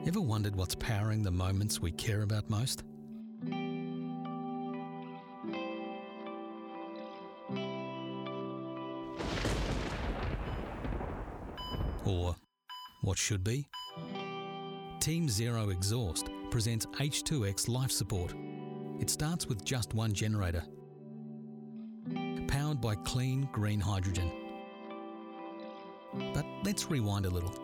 Ever wondered what's powering the moments we care about most? Or what should be? Team Zero Exhaust presents H2X Life Support. It starts with just one generator, powered by clean green hydrogen. But let's rewind a little.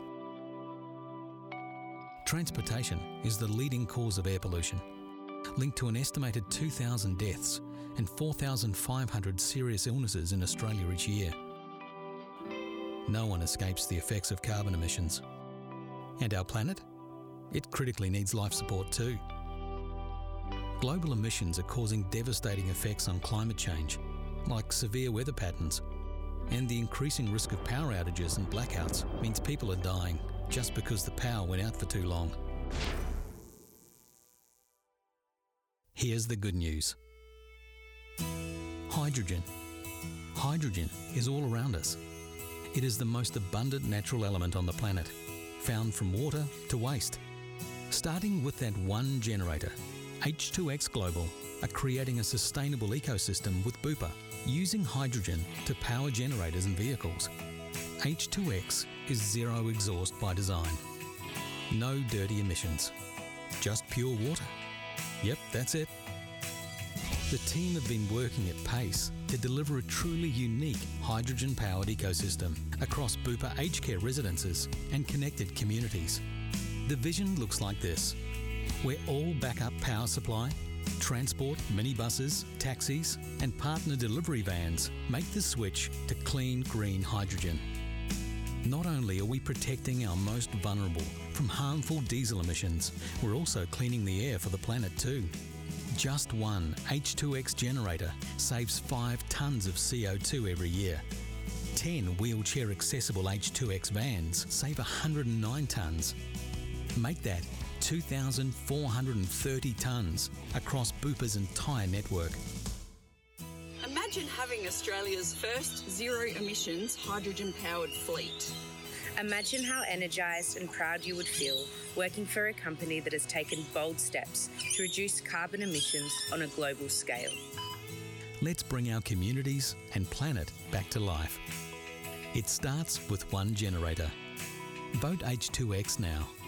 Transportation is the leading cause of air pollution, linked to an estimated 2,000 deaths and 4,500 serious illnesses in Australia each year. No one escapes the effects of carbon emissions. And our planet? It critically needs life support too. Global emissions are causing devastating effects on climate change, like severe weather patterns, and the increasing risk of power outages and blackouts means people are dying just because the power went out for too long. Here's the good news. Hydrogen. Hydrogen is all around us. It is the most abundant natural element on the planet, found from water to waste. Starting with that one generator, H2X Global are creating a sustainable ecosystem with Bupa, using hydrogen to power generators and vehicles. H2X is zero exhaust by design. No dirty emissions. Just pure water. Yep, that's it. The team have been working at pace to deliver a truly unique hydrogen-powered ecosystem across Bupa aged care residences and connected communities. The vision looks like this, where all backup power supply, transport, minibuses, taxis and partner delivery vans make the switch to clean green hydrogen. Not only are we protecting our most vulnerable from harmful diesel emissions, we're also cleaning the air for the planet too. Just one H2X generator saves 5 tonnes of CO2 every year. 10 wheelchair-accessible H2X vans save 109 tonnes. Make that 2,430 tonnes across Bupa's entire network. Imagine having Australia's first zero-emissions hydrogen-powered fleet. Imagine how energised and proud you would feel working for a company that has taken bold steps to reduce carbon emissions on a global scale. Let's bring our communities and planet back to life. It starts with one generator. Vote H2X now.